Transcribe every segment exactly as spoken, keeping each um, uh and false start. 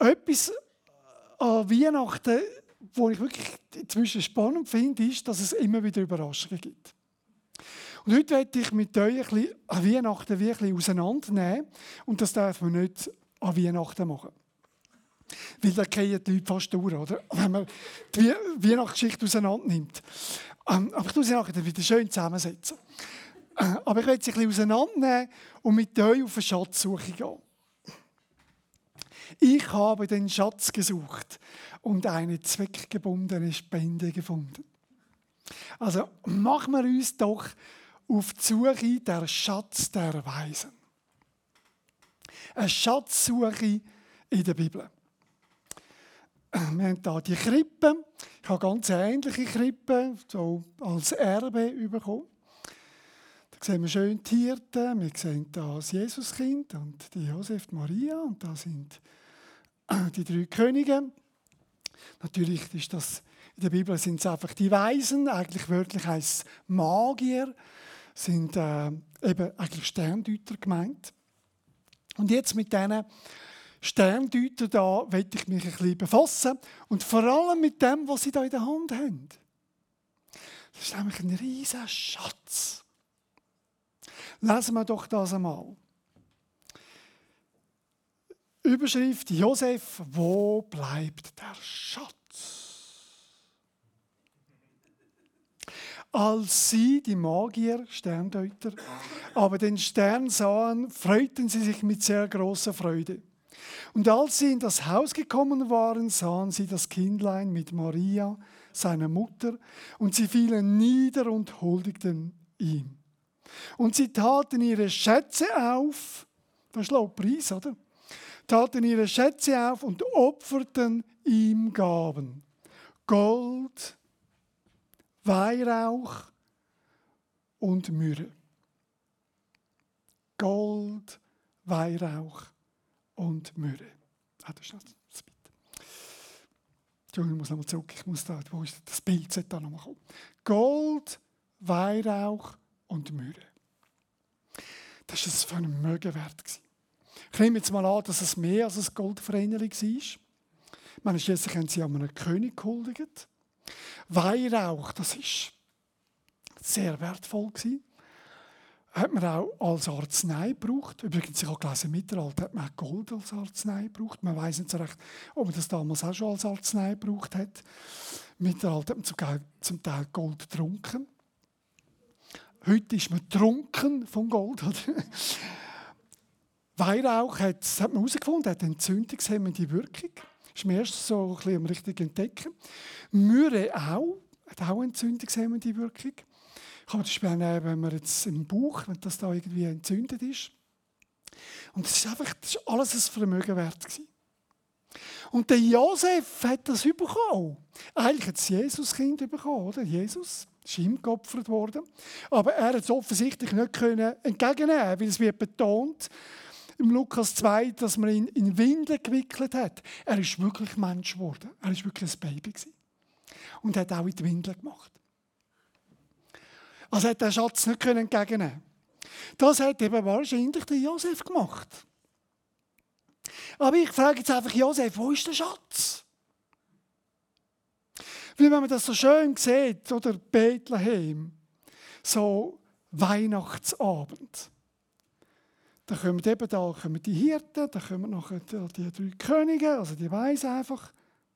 etwas an Weihnachten, was ich wirklich inzwischen spannend finde, ist, dass es immer wieder Überraschungen gibt. Und heute möchte ich mit euch ein bisschen an Weihnachten wie ein bisschen auseinandernehmen. Und das darf man nicht an Weihnachten machen. Weil da gehen die Leute fast durch, oder? Wenn man die Weihnachtsgeschichte auseinander nimmt. Ähm, aber ich muss sie nachher wieder schön zusammensetzen. Äh, aber ich möchte sie ein bisschen auseinandernehmen und mit euch auf eine Schatzsuche gehen. Ich habe den Schatz gesucht und eine zweckgebundene Spende gefunden. Also machen wir uns doch auf die Suche der Schatz der Weisen. Eine Schatzsuche in der Bibel. Wir haben hier die Krippe. Ich habe ganz ähnliche Krippen so als Erbe bekommen. Da sehen wir schön die Hirten. Wir sehen hier das Jesuskind und die Josef, die Maria. Und da sind die drei Könige. Natürlich ist das, in der Bibel sind es einfach die Weisen. Eigentlich wörtlich heisst es Magier. Sind äh, eben eigentlich Sterndeuter gemeint. Und jetzt mit diesen Sterndeuter da möchte ich mich ein bisschen befassen. Und vor allem mit dem, was sie da in der Hand haben. Das ist nämlich ein riesiger Schatz. Lesen wir doch das einmal. Überschrift Josef, wo bleibt der Schatz? Als sie, die Magier, Sterndeuter, aber den Stern sahen, freuten sie sich mit sehr großer Freude. Und als sie in das Haus gekommen waren, sahen sie das Kindlein mit Maria, seiner Mutter, und sie fielen nieder und huldigten ihm. Und sie taten ihre Schätze auf, das ist Lobpreis, oder? Taten ihre Schätze auf und opferten ihm Gaben. Gold, Weihrauch und Myrrhe. Gold, Weihrauch und Myrrhe. Ah, das ist das Bild. Entschuldigung, ich muss nochmal zurück. Ich muss da, wo ist das Bild sollte da nochmal kommen. Gold, Weihrauch und Myrrhe. Das war für einen Mögenwert. Ich nehme jetzt mal an, dass es mehr als ein Goldvreneli war. Ich meine, schließlich haben sie an einen König gehuldigt. Weihrauch, das war sehr wertvoll. Hat man auch als Arznei gebraucht. Übrigens, ich habe gelesen, im Mittelalter hat man auch Gold als Arznei gebraucht. Man weiß nicht so recht, ob man das damals auch schon als Arznei gebraucht hat. Im Mittelalter hat man zum Teil Gold getrunken. Heute ist man trunken von Gold. Weihrauch hat, das hat man herausgefunden, hat entzündungshemmende Wirkung. Das ist mir erst so ein bisschen am richtigen Entdecken. Myrrhe auch, hat auch entzündungshemmende Wirkung. Kann man das Beispiel nehmen, wenn man jetzt im Bauch, wenn das da irgendwie entzündet ist. Und das ist einfach, das ist alles ein Vermögen wert gewesen. Und der Josef hat das bekommen. Eigentlich hat das Jesuskind bekommen, oder? Jesus ist ihm geopfert worden. Aber er hat es offensichtlich nicht können entgegennehmen, weil es wird betont im Lukas zwei, dass man ihn in Windeln gewickelt hat. Er ist wirklich Mensch geworden. Er ist wirklich ein Baby gewesen. Und hat auch in die Windeln gemacht. Also hat der Schatz nicht entgegennehmen können. Das hat eben wahrscheinlich der Josef gemacht. Aber ich frage jetzt einfach Josef, wo ist der Schatz? Weil wenn man das so schön sieht, oder Bethlehem, so Weihnachtsabend, da kommen eben da kommen die Hirten, da kommen nachher die drei Könige, also die Weisen einfach.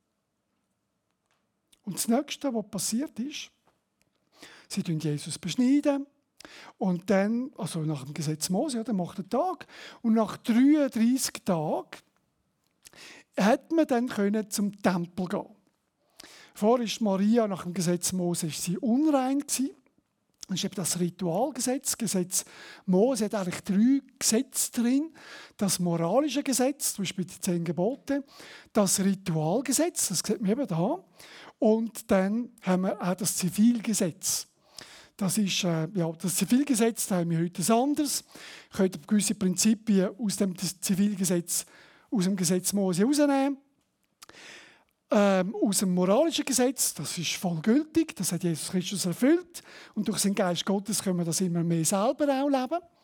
Und das Nächste, was passiert ist, sie beschneiden Jesus beschneiden. Und dann, also nach dem Gesetz Mose, ja, dann macht er Tag. Und nach dreiunddreissig Tagen hat man dann können zum Tempel gehen. Vorher ist Maria nach dem Gesetz Mose ist sie unrein gewesen. Das ist eben das Ritualgesetz. Gesetz Mose hat eigentlich drei Gesetze drin. Das moralische Gesetz, zum Beispiel die zehn Gebote. Das Ritualgesetz, das sieht man eben da. Und dann haben wir auch das Zivilgesetz. Das ist äh, ja, das Zivilgesetz, da haben wir heute ein anderes. Wir können gewisse Prinzipien aus dem Zivilgesetz, aus dem Gesetz Mose herausnehmen. Ähm, aus dem moralischen Gesetz, das ist voll gültig, das hat Jesus Christus erfüllt. Und durch seinen Geist Gottes können wir das immer mehr selber auch leben.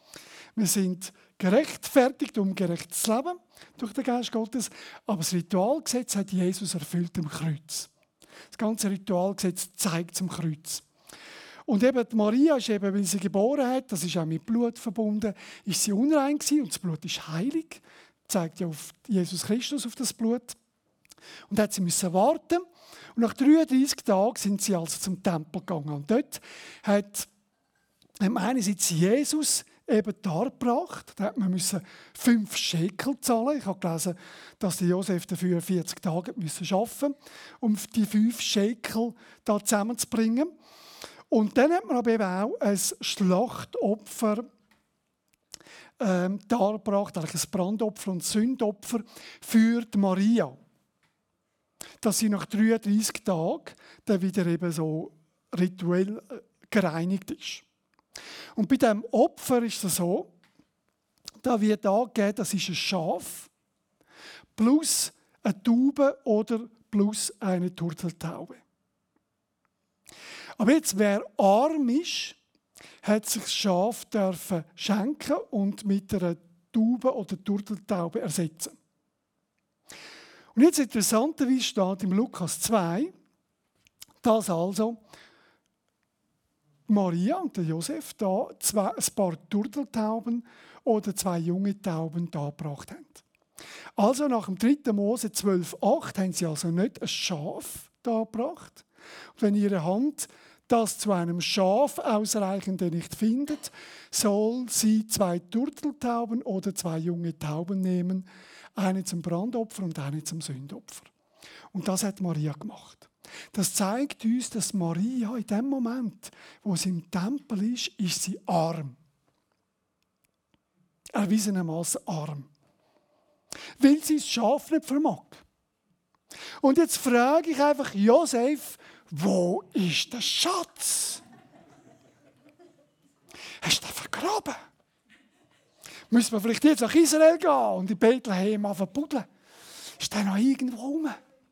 Wir sind gerechtfertigt, um gerecht zu leben durch den Geist Gottes. Aber das Ritualgesetz hat Jesus erfüllt am Kreuz. Das ganze Ritualgesetz zeigt zum Kreuz. Und eben die Maria ist eben, weil sie geboren hat, das ist auch mit Blut verbunden, ist sie unrein gewesen und das Blut ist heilig. Zeigt ja auf Jesus Christus, auf das Blut. Und hat sie müssen warten. Und nach dreiunddreissig Tagen sind sie also zum Tempel gegangen. Und dort hat ähm, einerseits Jesus eben dargebracht. Da hat man müssen fünf Schekel zahlen. Ich habe gelesen, dass der Josef dafür vierzig Tage müssen arbeiten, um die fünf Schekel da zusammenzubringen. Und dann hat man aber eben auch ein Schlachtopfer ähm, dargebracht, eigentlich ein Brandopfer und Sündopfer für die Maria. Dass sie nach dreiunddreissig Tagen dann wieder eben so rituell gereinigt ist. Und bei diesem Opfer ist es so, da wird angegeben, das ist ein Schaf plus eine Taube oder plus eine Turteltaube. Aber jetzt, wer arm ist, hat sich das Schaf dürfen schenken und mit einer Taube oder Turteltaube ersetzen. Und jetzt interessanterweise steht im Lukas zwei, dass also Maria und der Josef da zwei, ein paar Turteltauben oder zwei junge Tauben dargebracht haben. Also nach dem dritten Mose zwölf acht haben sie also nicht ein Schaf dargebracht. Und wenn ihre Hand das zu einem Schaf ausreichende nicht findet, soll sie zwei Turteltauben oder zwei junge Tauben nehmen, eine zum Brandopfer und eine zum Sündopfer. Und das hat Maria gemacht. Das zeigt uns, dass Maria in dem Moment, wo sie im Tempel ist, ist sie arm. Erwiesenermaßen arm. Weil sie das Schaf nicht vermag. Und jetzt frage ich einfach Josef, wo ist der Schatz? Hast du den vergraben? Müssen wir vielleicht jetzt nach Israel gehen und in Bethlehem anfangen zu buddeln? Ist der noch irgendwo rum?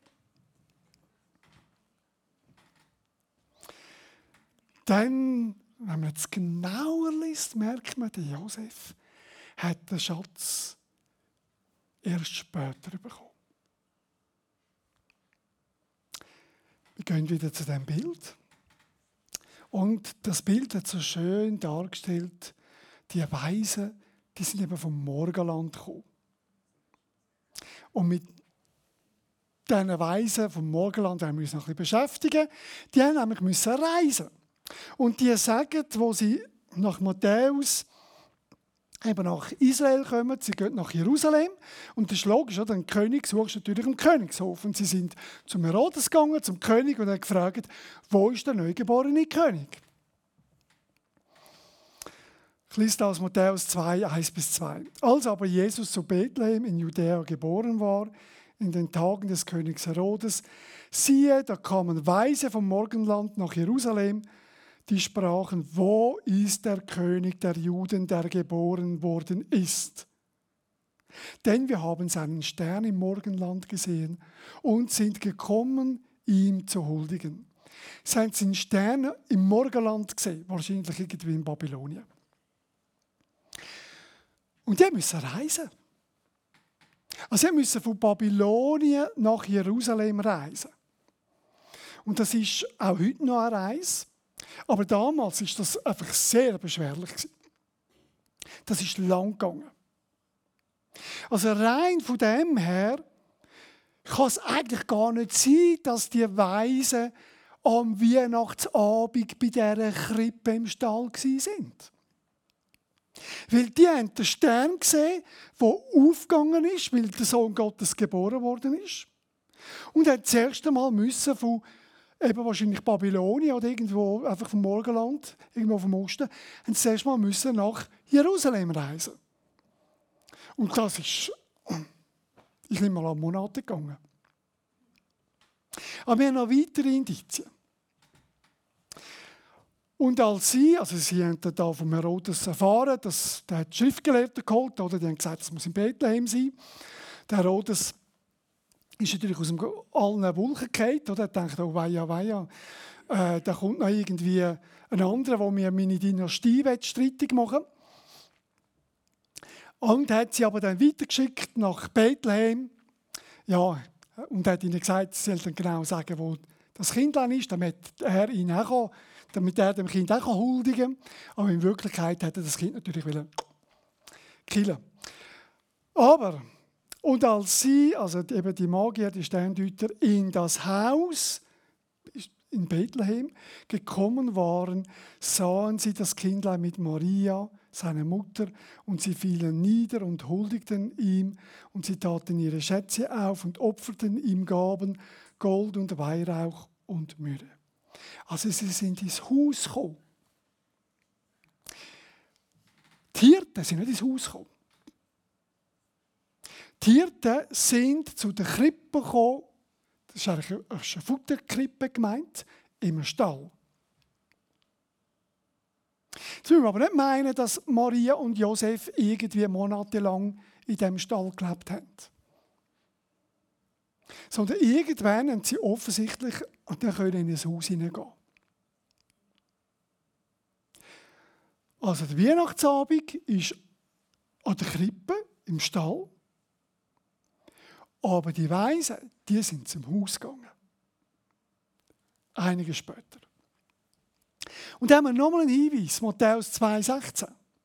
Dann, wenn man es genauer liest, merkt man, der Josef hat den Schatz erst später bekommen. Wir gehen wieder zu diesem Bild. Und das Bild hat so schön dargestellt, die Weisen, die sind eben vom Morgenland gekommen. Und mit diesen Weisen vom Morgenland haben wir uns noch ein bisschen beschäftigen. Die haben nämlich müssen reisen. Und die sagen, wo sie nach Matthäus eben nach Israel kommen, sie gehen nach Jerusalem. Und das ist logisch, oder? Ein König sucht natürlich im Königshof. Und sie sind zum Herodes gegangen, zum König, und haben gefragt, wo ist der neugeborene König? Ich lese aus Matthäus zwei, eins bis zwei. Als aber Jesus zu Bethlehem in Judäa geboren war, in den Tagen des Königs Herodes, siehe, da kamen Weise vom Morgenland nach Jerusalem, die sprachen, wo ist der König der Juden, der geboren worden ist? Denn wir haben seinen Stern im Morgenland gesehen und sind gekommen, ihm zu huldigen. Sie haben seinen Stern im Morgenland gesehen, wahrscheinlich irgendwie in Babylonien. Und die müssen reisen. Also sie müssen von Babylonien nach Jerusalem reisen. Und das ist auch heute noch eine Reise. Aber damals war das einfach sehr beschwerlich. Das ist lang gegangen. Also rein von dem her kann es eigentlich gar nicht sein, dass die Weisen am Weihnachtsabend bei dieser Krippe im Stall waren. Weil die haben den Stern gesehen, der aufgegangen ist, weil der Sohn Gottes geboren worden ist. Und haben das erste Mal müssen von eben wahrscheinlich Babylonien oder irgendwo einfach vom Morgenland, irgendwo vom Osten, haben sie erst mal müssen nach Jerusalem reisen. Und das ist, ich nehme mal an Monate gegangen. Aber wir haben noch weitere Indizien. Und als sie, also sie haben da vom Herodes erfahren, dass der hat Schriftgelehrte geholt, oder die haben gesagt, es muss in Bethlehem sein. Der Herodes ist natürlich aus dem allen Wolken gefallen, oder? Er denkt, oh weia, weia, äh, da kommt noch irgendwie ein anderer, der mir meine Dynastie streitig machen will. Und hat sie aber dann weitergeschickt nach Bethlehem. Ja, und hat ihnen gesagt, sie sollen dann genau sagen, wo das Kindlein ist, damit er, ihn auch, damit er dem Kind auch huldigen kann. Aber in Wirklichkeit hat er das Kind natürlich killen. Aber, und als sie, also eben die Magier, die Sterndeuter, in das Haus in Bethlehem gekommen waren, sahen sie das Kindlein mit Maria, seine Mutter, und sie fielen nieder und huldigten ihm, und sie taten ihre Schätze auf und opferten ihm Gaben, Gold und Weihrauch und Myrrhe. Also sie sind ins Haus gekommen. Die Hirten sind nicht ins Haus gekommen. Die Hirten sind zu der Krippe gekommen. Das ist eigentlich eine Futterkrippe gemeint, im Stall. Jetzt müssen wir aber nicht meinen, dass Maria und Josef irgendwie monatelang in diesem Stall gelebt haben. Sondern irgendwann haben sie offensichtlich und dann können in ein Haus hineingehen. Also der Weihnachtsabend ist an der Krippe im Stall. Aber die Weisen, die sind zum Haus gegangen. Einige später. Und da haben wir nochmal einen Hinweis, Matthäus zwei sechzehn,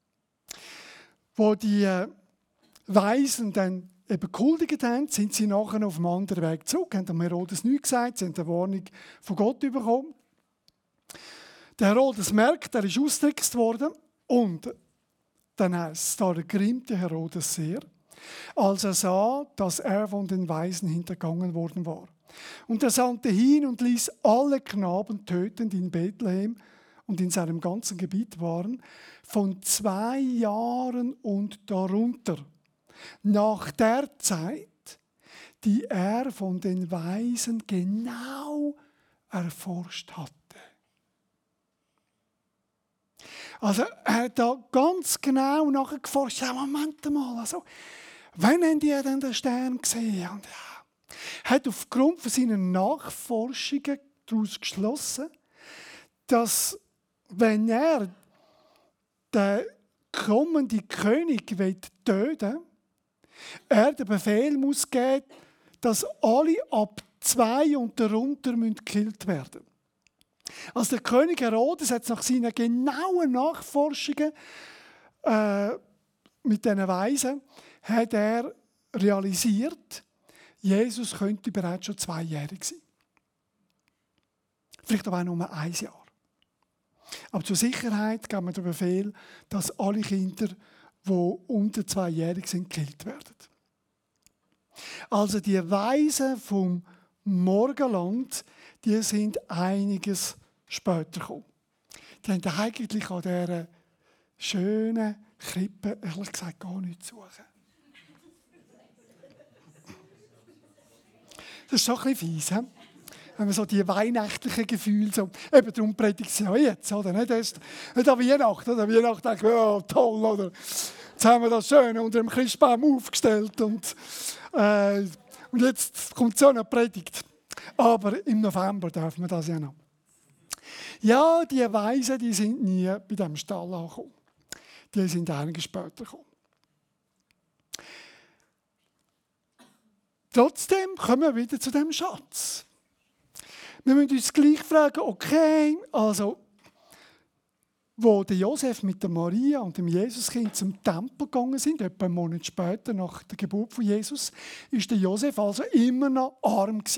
wo die Weisen dann eben gehuldigt haben, sind sie nachher auf einem anderen Weg zurück, haben dem Herodes nichts gesagt, sie haben eine Warnung von Gott bekommen. Der Herodes merkt, er ist ausgetrickst worden und dann heisst es, da ergrimmte Herodes sehr, als er sah, dass er von den Weisen hintergangen worden war. Und er sandte hin und ließ alle Knaben töten, die in Bethlehem und in seinem ganzen Gebiet waren, von zwei Jahren und darunter, nach der Zeit, die er von den Weisen genau erforscht hatte. Also er hat da ganz genau nachgeforscht. Ja, Moment mal, also, wann haben die denn den Stern gesehen? Und ja, hat aufgrund von seinen Nachforschungen daraus geschlossen, dass wenn er den kommenden König töten will, er den Befehl muss geben, dass alle ab zwei und darunter gekillt werden müssen. Also der König Herodes hat nach seinen genauen Nachforschungen äh, mit diesen Weisen hat er realisiert, Jesus könnte bereits schon zweijährig sein. Vielleicht aber auch nur ein Jahr. Aber zur Sicherheit geben wir den Befehl, dass alle Kinder, die unter zweijährig sind, gekillt werden. Also die Weisen vom Morgenland, die sind einiges später gekommen. Die haben eigentlich an dieser schönen Krippe, ehrlich gesagt, gar nichts zu suchen. Das ist schon ein bisschen fies, he? Wenn man so die weihnachtlichen Gefühle, so, eben darum predigt sie ja jetzt, oder? Nicht, erst, nicht an Weihnachten, oder? An Weihnachten denke ich, oh, toll, oder? Jetzt haben wir das schön unter dem Christbaum aufgestellt und, äh, und jetzt kommt so eine Predigt. Aber im November darf man das ja noch. Ja, die Weisen, die sind nie bei diesem Stall angekommen. Die sind einige später gekommen. Trotzdem kommen wir wieder zu dem Schatz. Wir müssen uns gleich fragen, okay, also, wo der Josef mit der Maria und dem Jesuskind zum Tempel gegangen sind, etwa einen Monat später nach der Geburt von Jesus, ist der Josef also immer noch arm gewesen.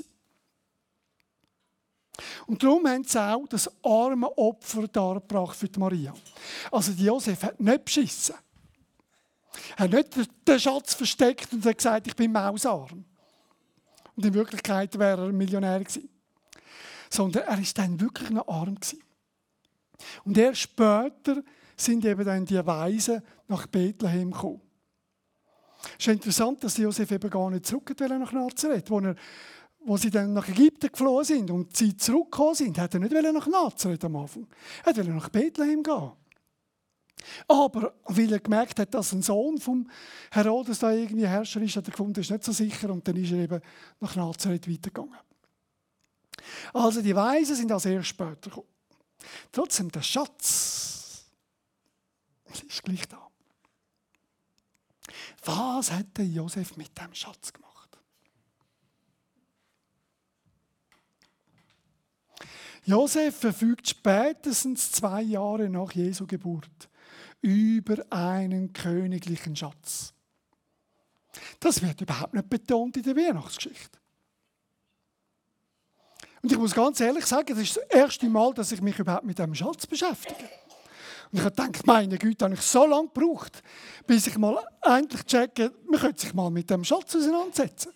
Und darum haben sie auch das arme Opfer dargebracht für die Maria. Also der Josef hat nicht beschissen. Er hat nicht den Schatz versteckt und hat gesagt, ich bin mausarm. Und in Wirklichkeit wäre er Millionär gewesen. Sondern er war dann wirklich noch arm gewesen. Und erst später sind eben dann die Weisen nach Bethlehem gekommen. Es ist interessant, dass Josef eben gar nicht zurück wollte nach Nazareth, wo er Wo sie dann nach Ägypten geflohen sind und sie zurückgekommen sind, hat er nicht nach Nazareth am Anfang. Er wollte nach Bethlehem gehen. Aber weil er gemerkt hat, dass ein Sohn vom Herodes da irgendwie Herrscher ist, hat er gefunden, das ist nicht so sicher, und dann ist er eben nach Nazareth weitergegangen. Also die Weisen sind als erst später gekommen. Trotzdem, der Schatz ist gleich da. Was hat der Josef mit dem Schatz gemacht? Josef verfügt spätestens zwei Jahre nach Jesu Geburt über einen königlichen Schatz. Das wird überhaupt nicht betont in der Weihnachtsgeschichte. Und ich muss ganz ehrlich sagen, das ist das erste Mal, dass ich mich überhaupt mit diesem Schatz beschäftige. Und ich habe gedacht, meine Güte, habe ich so lange gebraucht, bis ich mal endlich checke, man könnte sich mal mit dem Schatz auseinandersetzen.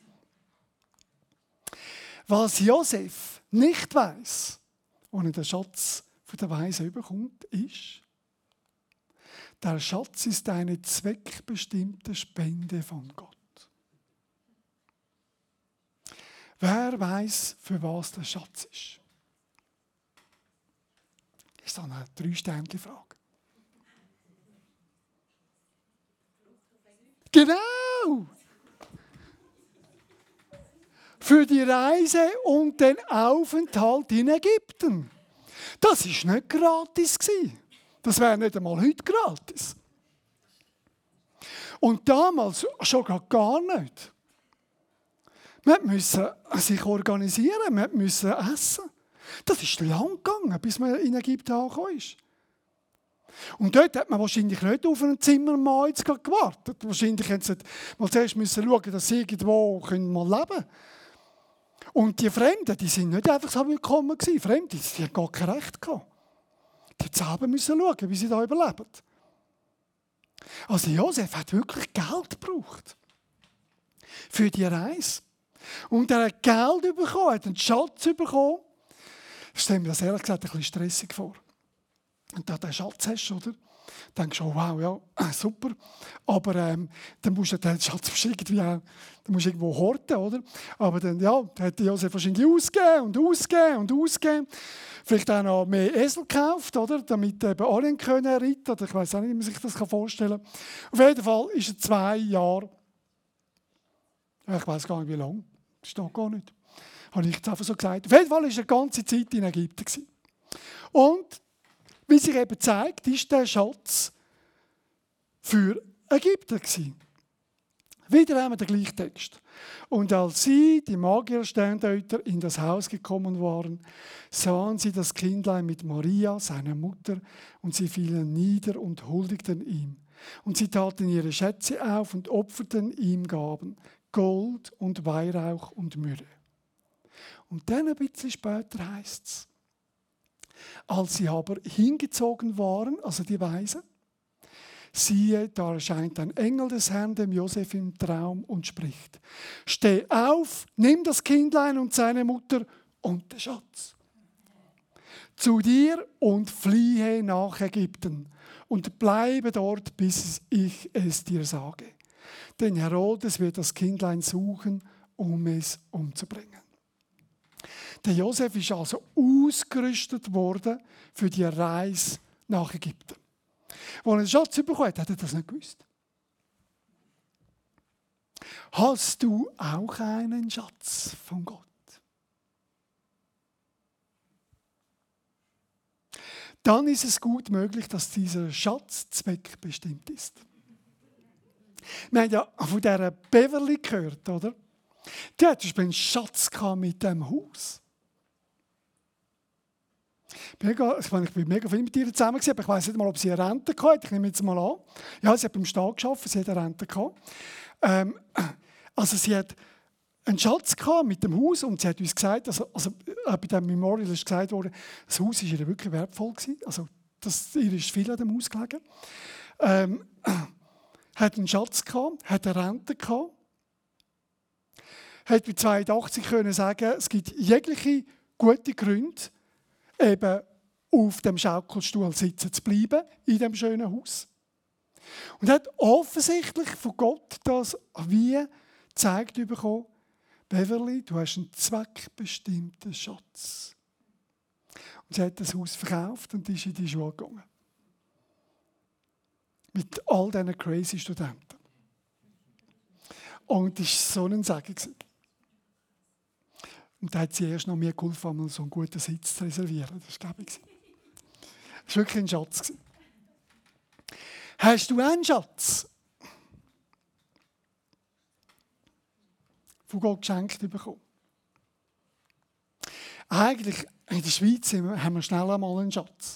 Was Josef nicht weiss, als er den Schatz von der Weise überkommt, ist, der Schatz ist eine zweckbestimmte Spende von Gott. Wer weiß, für was der Schatz ist? Ist das eine Drei-Sternchen-Frage? Genau! Für die Reise und den Aufenthalt in Ägypten. Das war nicht gratis. Das wäre nicht einmal heute gratis. Und damals schon gar nicht. Man musste sich organisieren, man musste essen. Das ist lang gegangen, bis man in Ägypten angekommen ist. Und dort hat man wahrscheinlich nicht auf einen Zimmermann jetzt gewartet. Wahrscheinlich mussten sie mal zuerst schauen, dass sie irgendwo mal leben können. Und die Fremden, die sind nicht einfach so willkommen gewesen. Fremde, die haben gar kein Recht gehabt. Die mussten selber schauen, wie sie da überleben. Also Josef hat wirklich Geld gebraucht. Für die Reise. Und er hat Geld bekommen, hat einen Schatz bekommen. Ich stelle mir das ehrlich gesagt ein bisschen stressig vor. Und da du einen Schatz hast, oder? Denkst du, oh, wow, ja, super. Aber ähm, dann musst du den Schatz irgendwie, dann musst du irgendwo horten, oder? Aber dann, ja, dann hat Josef wahrscheinlich ausgegeben und ausgegeben und ausgegeben. Vielleicht auch noch mehr Esel gekauft, oder? Damit eben alle können reiten. Oder ich weiß auch nicht, wie man sich das vorstellen kann. Auf jeden Fall ist er zwei Jahre, ich weiß gar nicht wie lange, das steht gar nicht. Habe ich jetzt einfach so gesagt. Auf jeden Fall war er die ganze Zeit in Ägypten. Und wie sich eben zeigt, ist der Schatz für Ägypter gewesen. Wieder haben wir den gleichen Text. Und als sie, die Magier, Sterndeuter, in das Haus gekommen waren, sahen sie das Kindlein mit Maria, seiner Mutter, und sie fielen nieder und huldigten ihm. Und sie taten ihre Schätze auf und opferten ihm Gaben, Gold und Weihrauch und Myrrhe. Und dann ein bisschen später heißt es, als sie aber hingezogen waren, also die Weisen, siehe, da erscheint ein Engel des Herrn dem Josef im Traum und spricht: Steh auf, nimm das Kindlein und seine Mutter und den Schatz zu dir und fliehe nach Ägypten und bleibe dort, bis ich es dir sage. Denn Herodes wird das Kindlein suchen, um es umzubringen. Der Josef ist also ausgerüstet worden für die Reise nach Ägypten. Als er den Schatz bekommen hat, hat er das nicht gewusst. Hast du auch einen Schatz von Gott? Dann ist es gut möglich, dass dieser Schatz zweckbestimmt ist. Wir haben ja von dieser Beverly gehört, oder? Die hat zum Beispiel einen Schatz mit diesem Haus. Mega, ich war mega viel mit ihr zusammen, aber ich weiss nicht mal, ob sie eine Rente hatte. Ich nehme jetzt mal an. Ja, sie hat beim Staat gearbeitet, sie hat eine Rente gehabt. Ähm, also sie hat einen Schatz mit dem Haus und sie hat uns gesagt, also, also bei diesem Memorial ist gesagt worden, das Haus war ihr wirklich wertvoll gewesen. Also das, ihr ist viel an dem Haus gelegen. Ähm, hat einen Schatz gehabt, hat eine Rente gehabt. Hat bei zweiundachtzig können sagen, es gibt jegliche gute Gründe, eben auf dem Schaukelstuhl sitzen zu bleiben, in dem schönen Haus. Und hat offensichtlich von Gott das wie gezeigt bekommen: Beverly, du hast einen zweckbestimmten Schatz. Und sie hat das Haus verkauft und ist in die Schule gegangen. Mit all diesen crazy Studenten. Und das war so ein Segen. Und da hat sie erst noch mir geholfen, mal so einen guten Sitz zu reservieren. Das war, glaube ich, das war wirklich ein Schatz. Hast du einen Schatz? von Gott geschenkt bekommen. Eigentlich in der Schweiz haben wir schnell einmal einen Schatz.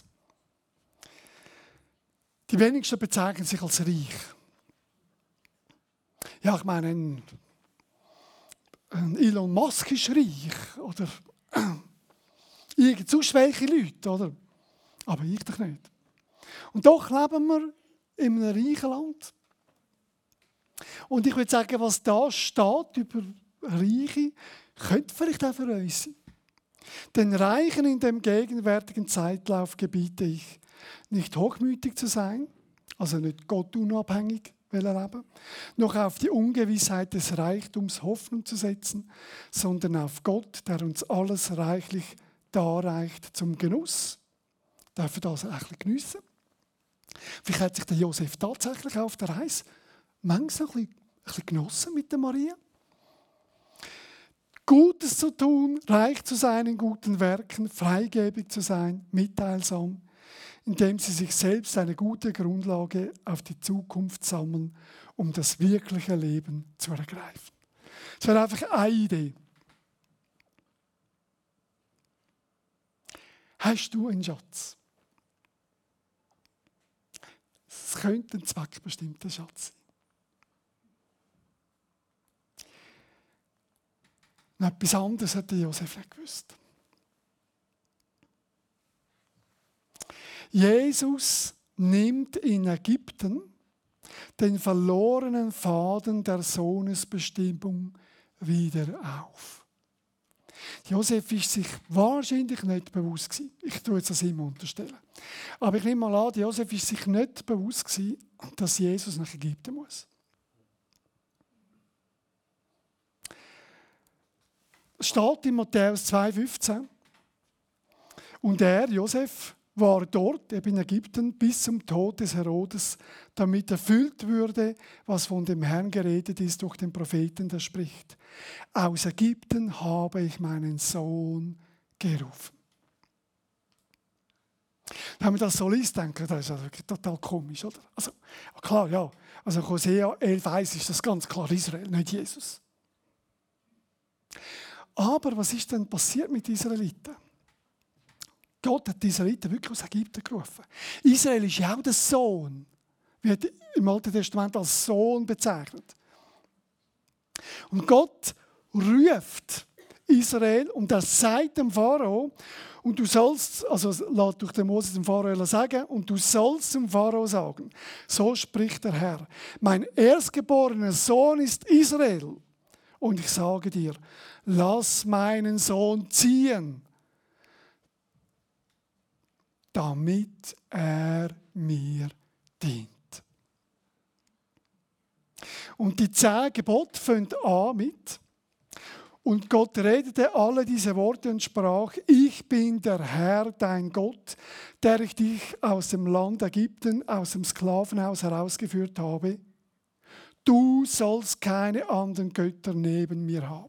Die wenigsten bezeichnen sich als reich. Ja, ich meine, ein, ein Elon Musk ist reich. Oder irgend so schwäche Leute, oder? Aber ich doch nicht. Und doch leben wir in einem reichen Land. Und ich würde sagen, was da steht über Reiche, könnte vielleicht auch für uns sein. Den Reichen in dem gegenwärtigen Zeitlauf gebiete ich, nicht hochmütig zu sein, also nicht gottunabhängig leben, noch auf die Ungewissheit des Reichtums Hoffnung zu setzen, sondern auf Gott, der uns alles reichlich darreicht zum Genuss. Dürfen das ein bisschen geniessen. Vielleicht hat sich der Josef tatsächlich auf der Reise manchmal ein bisschen, ein bisschen genossen mit der Maria. Gutes zu tun, reich zu sein in guten Werken, freigebig zu sein, mitteilsam, indem sie sich selbst eine gute Grundlage auf die Zukunft sammeln, um das wirkliche Leben zu ergreifen. Das wäre einfach eine Idee. Hast du einen Schatz? Es könnte ein zweckbestimmter Schatz sein. Und etwas anderes hat Josef nicht gewusst. Jesus nimmt in Ägypten den verlorenen Faden der Sohnesbestimmung wieder auf. Josef ist sich wahrscheinlich nicht bewusst gewesen. Ich tue jetzt das ihm unterstellen. Aber ich nehme mal an, Josef ist sich nicht bewusst gewesen, dass Jesus nach Ägypten muss. Es steht in Matthäus zwei fünfzehn. Und er, Josef, war dort, eben in Ägypten, bis zum Tod des Herodes, damit erfüllt würde, was von dem Herrn geredet ist durch den Propheten, der spricht: Aus Ägypten habe ich meinen Sohn gerufen. Wenn man das so liest, denkt man, das ist also total komisch, oder? Also, klar, ja. Also Hosea elf eins ist das ganz klar Israel, nicht Jesus. Aber was ist denn passiert mit Israeliten? Gott hat die Israeliten wirklich aus Ägypten gerufen. Israel ist ja auch der Sohn, wird im Alten Testament als Sohn bezeichnet. Und Gott ruft Israel und er sagt dem Pharao, und du sollst, also lässt durch den Moses dem Pharao sagen, und du sollst zum Pharao sagen, so spricht der Herr, mein erstgeborener Sohn ist Israel. Und ich sage dir, lass meinen Sohn ziehen, damit er mir dient. Und die zehn Gebote fangen an mit: Und Gott redete alle diese Worte und sprach: Ich bin der Herr, dein Gott, der ich dich aus dem Land Ägypten, aus dem Sklavenhaus herausgeführt habe. Du sollst keine anderen Götter neben mir haben.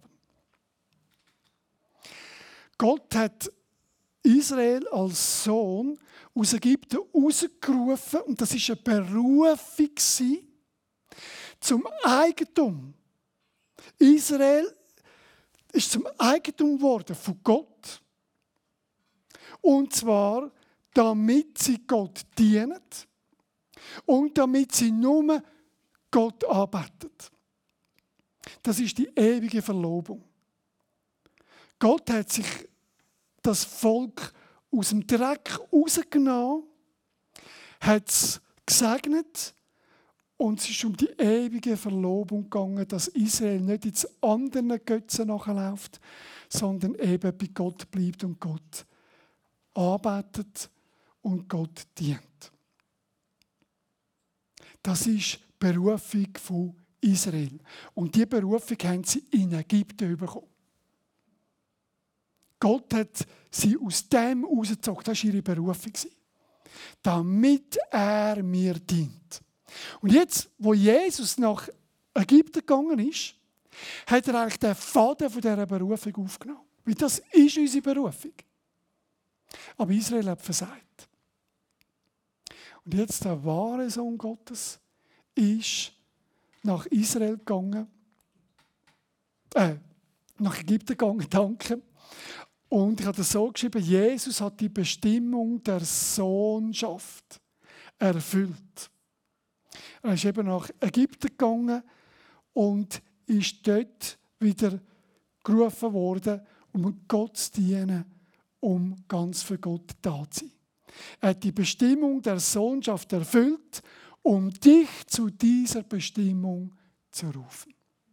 Gott hat Israel als Sohn aus Ägypten rausgerufen und das war eine Berufung zum Eigentum. Israel ist zum Eigentum geworden von Gott. Und zwar, damit sie Gott dienen und damit sie nur Gott anbeten. Das ist die ewige Verlobung. Gott hat sich das Volk aus dem Dreck rausgenommen, hat es gesegnet und es ist um die ewige Verlobung gegangen, dass Israel nicht ins anderen Götzen nachläuft, sondern eben bei Gott bleibt und Gott arbeitet und Gott dient. Das ist die Berufung von Israel. Und diese Berufung haben sie in Ägypten bekommen. Gott hat sie aus dem rausgezogen. Das war ihre Berufung. Damit er mir dient. Und jetzt, wo Jesus nach Ägypten gegangen ist, hat er eigentlich den Faden von dieser Berufung aufgenommen. Weil das ist unsere Berufung. Aber Israel hat versagt. Und jetzt der wahre Sohn Gottes ist nach Israel gegangen äh, nach Ägypten gegangen, danke. Und ich habe das so geschrieben, Jesus hat die Bestimmung der Sohnschaft erfüllt. Er ist eben nach Ägypten gegangen und ist dort wieder gerufen worden, um Gott zu dienen, um ganz für Gott da zu sein. Er hat die Bestimmung der Sohnschaft erfüllt, um dich zu dieser Bestimmung zu rufen.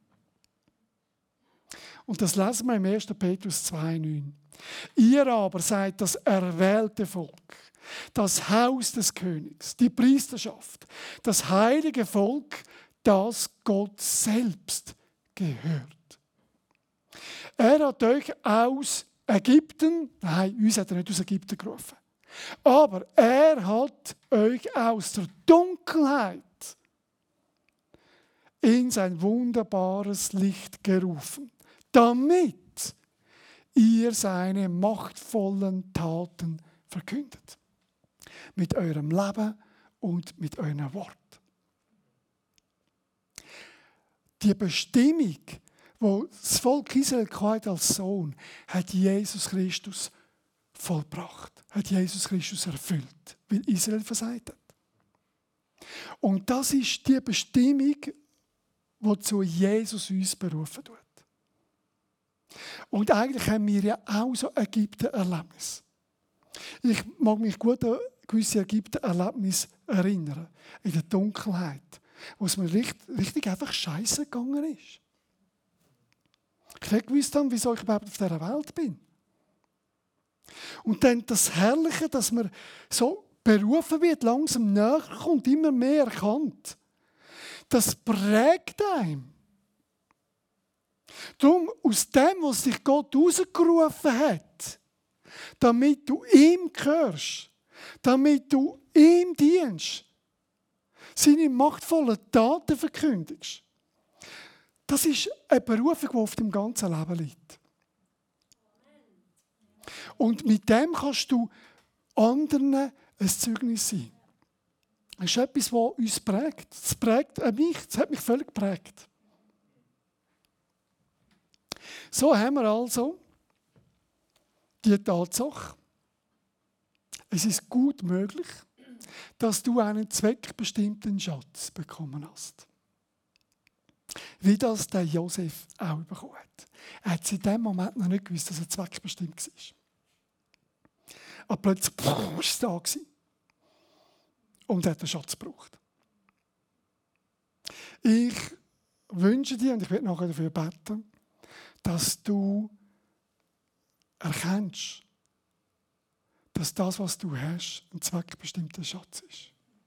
Und das lesen wir im ersten Petrus zwei neun. Ihr aber seid das erwählte Volk, das Haus des Königs, die Priesterschaft, das heilige Volk, das Gott selbst gehört. Er hat euch aus Ägypten, nein, uns hat er nicht aus Ägypten gerufen, aber er hat euch aus der Dunkelheit in sein wunderbares Licht gerufen, damit ihr seine machtvollen Taten verkündet. Mit eurem Leben und mit eurem Wort. Die Bestimmung, die das Volk Israel hatte als Sohn, hat Jesus Christus vollbracht, hat Jesus Christus erfüllt, weil Israel versagt hat. Und das ist die Bestimmung, wozu Jesus uns berufen tut. Und eigentlich haben wir ja auch so Ägypten-Erlebnisse. Ich mag mich gut an gewisse Ägypten-Erlebnisse erinnern, in der Dunkelheit, wo es mir richtig, richtig einfach scheiße gegangen ist. Ich nicht gewusst habe, wieso ich überhaupt auf dieser Welt bin. Und dann das Herrliche, dass man so berufen wird, langsam näher kommt, immer mehr erkannt. Das prägt einem. Darum, aus dem, was dich Gott rausgerufen hat, damit du ihm gehörst, damit du ihm dienst, seine machtvollen Taten verkündigst, das ist eine Berufung, die auf dem ganzen Leben liegt. Und mit dem kannst du anderen ein Zeugnis sein. Das ist etwas, das uns prägt. Das prägt mich, das hat mich völlig geprägt. So haben wir also die Tatsache, es ist gut möglich, dass du einen zweckbestimmten Schatz bekommen hast. Wie das der Josef auch bekommen hat. Er hat in dem Moment noch nicht gewusst, dass er zweckbestimmt war. Aber plötzlich war es da gewesen. Und er hat den Schatz gebraucht. Ich wünsche dir, und ich werde nachher dafür beten, dass du erkennst, dass das, was du hast, ein zweckbestimmter Schatz ist.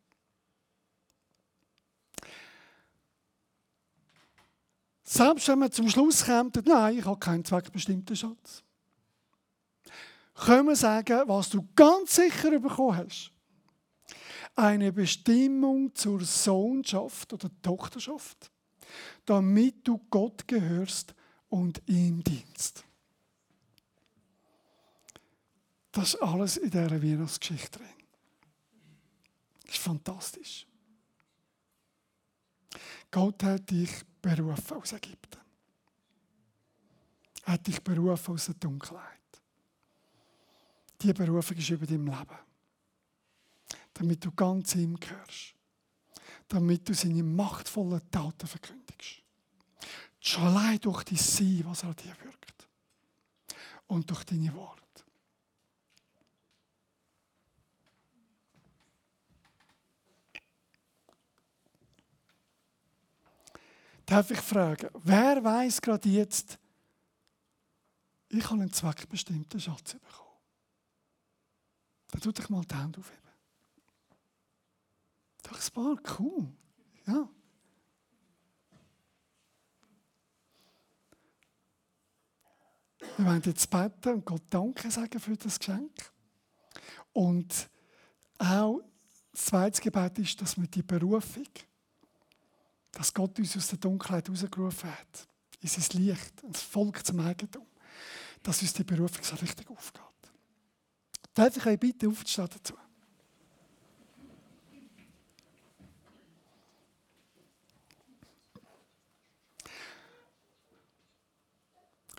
Selbst wenn man zum Schluss kommt, nein, ich habe keinen zweckbestimmten Schatz, können wir sagen, was du ganz sicher bekommen hast. Eine Bestimmung zur Sohnschaft oder Tochterschaft, damit du Gott gehörst und ihm dienst. Das ist alles in dieser Weihnachtsgeschichte drin. Das ist fantastisch. Gott hat dich berufen aus Ägypten. Er hat dich berufen aus der Dunkelheit. Diese Berufung ist über dein Leben. Damit du ganz ihm gehörst. Damit du seine machtvollen Taten verkündigst. Schon allein durch dein Sein, was er an dir wirkt. Und durch deine Worte. Darf ich fragen, wer weiß gerade jetzt, ich habe einen zweckbestimmten Schatz bekommen? Dann tu dich mal die Hände aufheben. Doch, es war cool. Ja. Wir wollen jetzt beten und Gott Danke sagen für das Geschenk. Und auch das zweite Gebet ist, dass wir die Berufung, dass Gott uns aus der Dunkelheit herausgerufen hat, in sein Licht, ins Volk zum Eigentum, dass uns die Berufung so richtig aufgeht. Darf ich euch bitte aufzustehen dazu?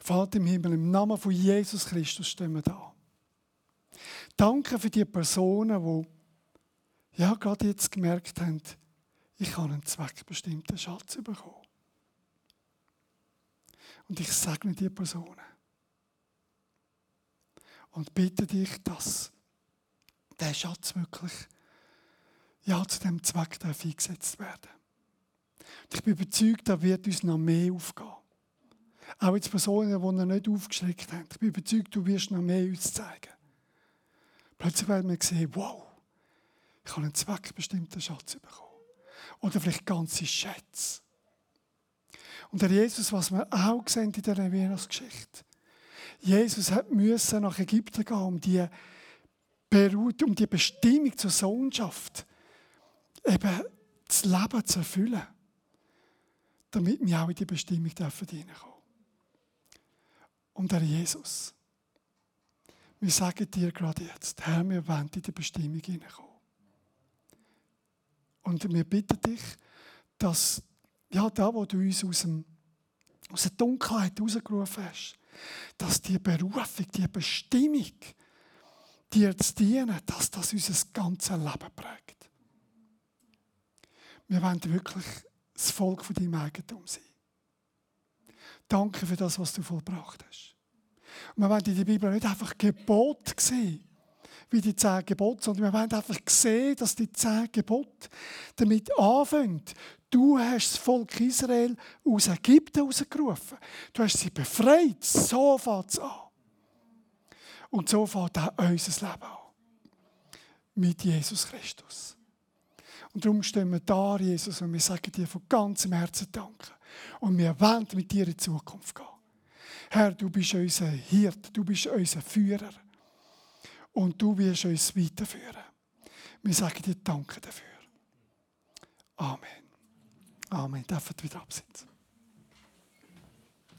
Vater im Himmel, im Namen von Jesus Christus stehen wir da. Danke für die Personen, die ja gerade jetzt gemerkt haben, ich habe einen zweckbestimmten Schatz bekommen. Und ich segne die Personen. Und bitte dich, dass der Schatz wirklich ja, zu diesem Zweck eingesetzt werden. Und ich bin überzeugt, da wird uns noch mehr aufgehen. Auch jetzt Personen, die noch nicht aufgeschreckt haben. Ich bin überzeugt, du wirst noch mehr uns zeigen. Plötzlich werden wir sehen, wow, ich habe einen zweckbestimmten Schatz bekommen. Oder vielleicht ganze Schätze. Und der Jesus, was wir auch sehen in dieser Weihnachtsgeschichte, Jesus musste nach Ägypten gehen, um die, um die Bestimmung zur Sohnschaft, eben das Leben zu erfüllen, damit wir auch in die Bestimmung hineinkommen dürfen. Und der Jesus, wir sagen dir gerade jetzt, Herr, wir wollen in die Bestimmung hineinkommen. Und wir bitten dich, dass ja, da, wo du uns aus, dem, aus der Dunkelheit herausgerufen hast, dass die Berufung, die Bestimmung, dir zu dienen, dass das unser ganzes Leben prägt. Wir wollen wirklich das Volk von deinem Eigentum sein. Danke für das, was du vollbracht hast. Und wir wollen in der Bibel nicht einfach Gebote sehen, wie die zehn Gebote, sondern wir wollen einfach sehen, dass die zehn Gebote damit anfangen. Du hast das Volk Israel aus Ägypten herausgerufen. Du hast sie befreit. So fängt es an. Und so fängt auch unser Leben an. Mit Jesus Christus. Und darum stehen wir da, Jesus, und wir sagen dir von ganzem Herzen Danke. Und wir wollen mit dir in die Zukunft gehen. Herr, du bist unser Hirt, du bist unser Führer. Und du wirst uns weiterführen. Wir sagen dir Danke dafür. Amen. Amen. Dürft wieder absitzen.